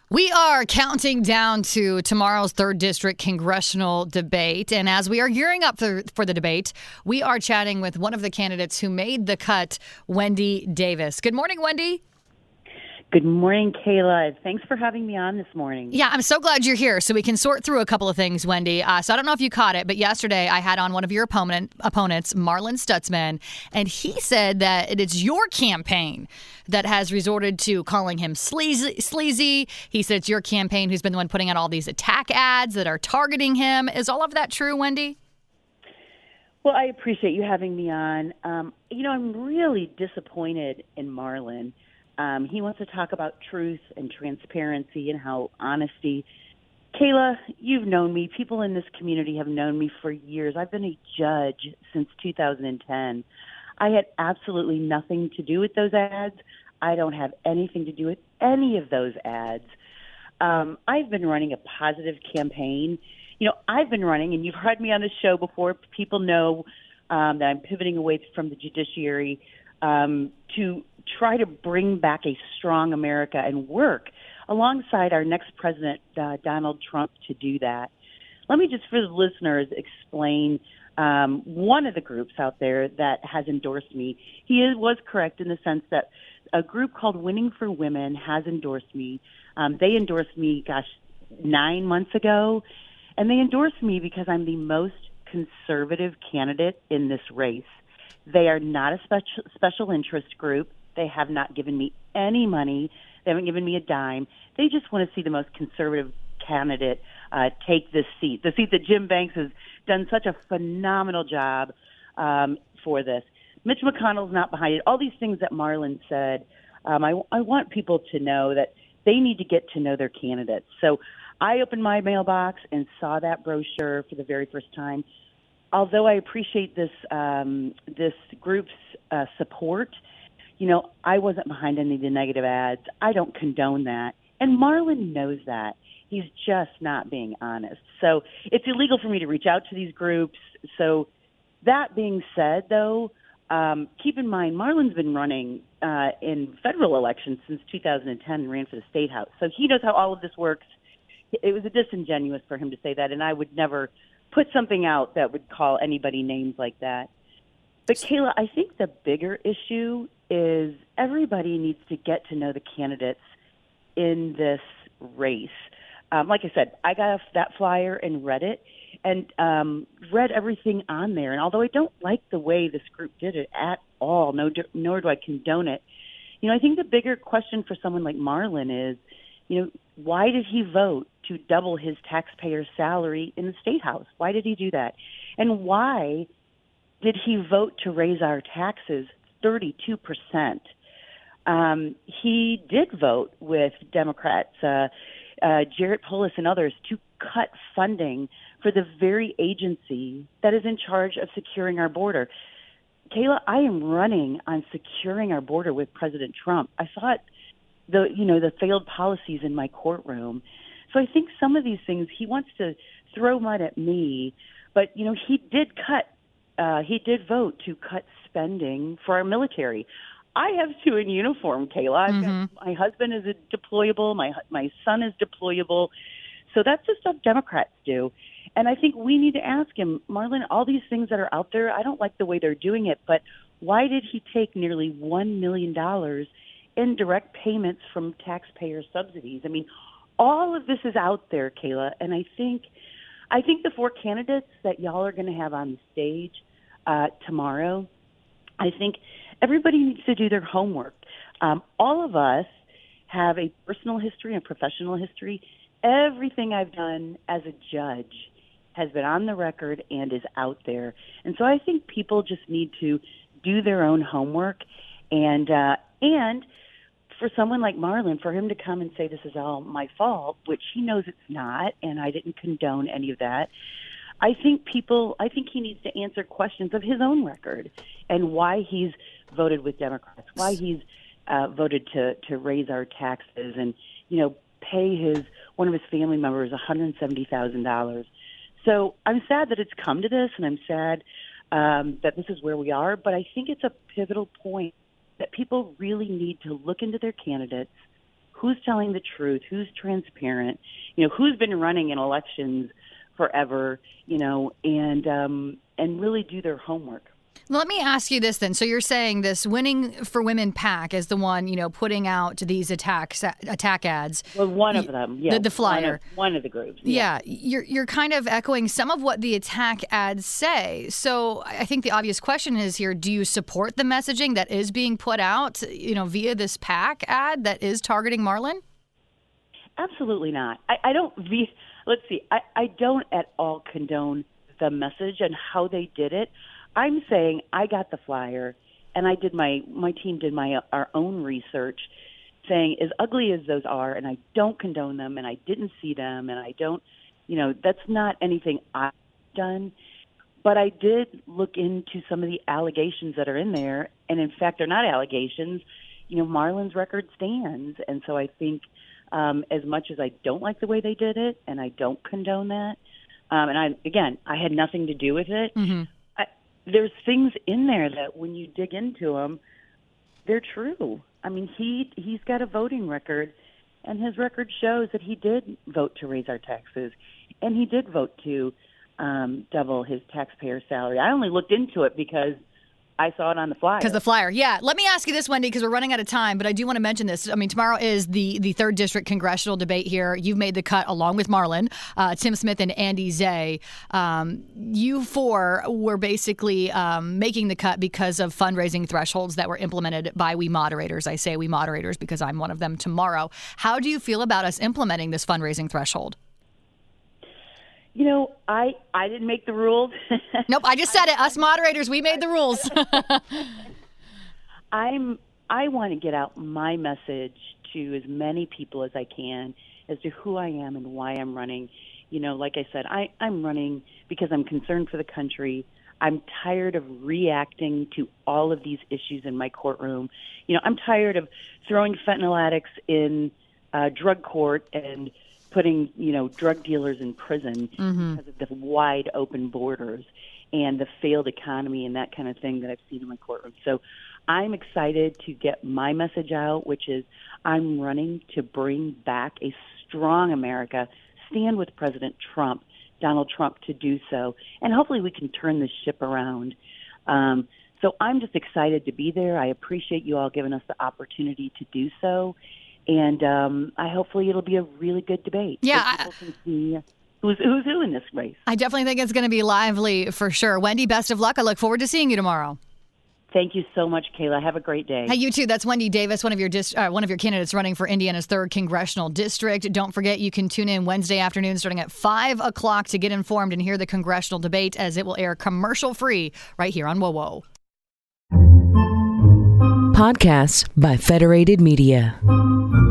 We are counting down to tomorrow's 3rd District congressional debate. And as we are gearing up for the debate, we are chatting with one of the candidates who made the cut, Wendy Davis. Good morning, Wendy. Good morning, Kayla. Thanks for having me on this morning. Yeah, I'm so glad you're here so we can sort through a couple of things, Wendy. So I don't know if you caught it, but yesterday I had on one of your opponents, Marlin Stutzman, and he said that it is your campaign that has resorted to calling him sleazy. He said it's your campaign who's been the one putting out all these attack ads that are targeting him. Is all of that true, Wendy? Well, I appreciate you having me on. I'm really disappointed in Marlin. He wants to talk about truth and transparency and how honesty. Kayla, you've known me. People in this community have known me for years. I've been a judge since 2010. I had absolutely nothing to do with those ads. I don't have anything to do with any of those ads. I've been running a positive campaign. I've been running, and you've heard me on the show before. People know that I'm pivoting away from the judiciary to try to bring back a strong America and work alongside our next president, Donald Trump, to do that. Let me just, for the listeners, explain one of the groups out there that has endorsed me. He was correct in the sense that a group called Winning for Women has endorsed me. They endorsed me, 9 months ago, and they endorsed me because I'm the most conservative candidate in this race. They are not a special interest group. They have not given me any money. They haven't given me a dime. They just want to see the most conservative candidate take this seat, the seat that Jim Banks has done such a phenomenal job for this. Mitch McConnell's not behind it. All these things that Marlin said, I want people to know that they need to get to know their candidates. So I opened my mailbox and saw that brochure for the very first time. Although I appreciate this group's support, I wasn't behind any of the negative ads. I don't condone that. And Marlin knows that. He's just not being honest. So it's illegal for me to reach out to these groups. So that being said, though, keep in mind, Marlin's been running in federal elections since 2010 and ran for the State House. So he knows how all of this works. It was disingenuous for him to say that, and I would never put something out that would call anybody names like that. But, Kayla, I think the bigger issue is everybody needs to get to know the candidates in this race. Like I said, I got that flyer and read it and read everything on there. And although I don't like the way this group did it at all, nor do I condone it, I think the bigger question for someone like Marlin is, why did he vote to double his taxpayer salary in the State House? Why did he do that? And why did he vote to raise our taxes 32%? He did vote with Democrats, Jarrett Polis and others, to cut funding for the very agency that is in charge of securing our border. Kayla, I am running on securing our border with President Trump. I thought the failed policies in my courtroom. So I think some of these things he wants to throw mud at me, but he did vote to cut spending for our military. I have two in uniform, Kayla. My husband is deployable. My son is deployable. So that's the stuff Democrats do. And I think we need to ask him, Marlin, all these things that are out there, I don't like the way they're doing it, but why did he take nearly $1 million in direct payments from taxpayer subsidies? I mean, all of this is out there, Kayla, and I think the 4 candidates that y'all are going to have on the stage tomorrow, I think everybody needs to do their homework. All of us have a personal history and professional history. Everything I've done as a judge has been on the record and is out there. And so I think people just need to do their own homework. And for someone like Marlin, for him to come and say this is all my fault, which he knows it's not, and I didn't condone any of that, I think he needs to answer questions of his own record and why he's voted with Democrats, why he's voted to raise our taxes and, pay one of his family members $170,000. So I'm sad that it's come to this, and I'm sad that this is where we are, but I think it's a pivotal point that people really need to look into their candidates, who's telling the truth, who's transparent, who's been running in elections forever, and really do their homework. Let me ask you this then. So you're saying this Winning for Women PAC is the one, putting out these attack ads. Well, one of them, yeah. The flyer. One of the groups. Yeah. You're kind of echoing some of what the attack ads say. So I think the obvious question is here, do you support the messaging that is being put out, via this PAC ad that is targeting Marlin? Absolutely not. I don't at all condone the message and how they did it. I'm saying I got the flyer, and I did my team did our own research, saying as ugly as those are, and I don't condone them, and I didn't see them, and I don't, that's not anything I've done. But I did look into some of the allegations that are in there, and in fact, they're not allegations. Marlin's record stands, and so I think as much as I don't like the way they did it, and I don't condone that, and I had nothing to do with it. Mm-hmm. There's things in there that when you dig into them, they're true. I mean, he's got a voting record, and his record shows that he did vote to raise our taxes, and he did vote to double his taxpayer salary. I only looked into it because I saw it on the flyer. Because the flyer, yeah. Let me ask you this, Wendy, because we're running out of time, but I do want to mention this. I mean, tomorrow is the 3rd District congressional debate here. You've made the cut along with Marlin, Tim Smith, and Andy Zay. You four were basically making the cut because of fundraising thresholds that were implemented by We Moderators. I say We Moderators because I'm one of them tomorrow. How do you feel about us implementing this fundraising threshold? I didn't make the rules. Nope, I just said it. Us moderators, we made the rules. I want to get out my message to as many people as I can as to who I am and why I'm running. Like I said, I'm running because I'm concerned for the country. I'm tired of reacting to all of these issues in my courtroom. I'm tired of throwing fentanyl addicts in drug court and putting, drug dealers in prison because of the wide open borders and the failed economy and that kind of thing that I've seen in my courtroom. So I'm excited to get my message out, which is I'm running to bring back a strong America, stand with President Trump, Donald Trump, to do so. And hopefully we can turn this ship around. So I'm just excited to be there. I appreciate you all giving us the opportunity to do so. And hopefully it'll be a really good debate. Yeah. People can see who's who in this race. I definitely think it's going to be lively for sure. Wendy, best of luck. I look forward to seeing you tomorrow. Thank you so much, Kayla. Have a great day. Hey, you too. That's Wendy Davis, one of your candidates running for Indiana's 3rd Congressional District. Don't forget, you can tune in Wednesday afternoon starting at 5 o'clock to get informed and hear the congressional debate as it will air commercial-free right here on WOWO. Podcasts by Federated Media.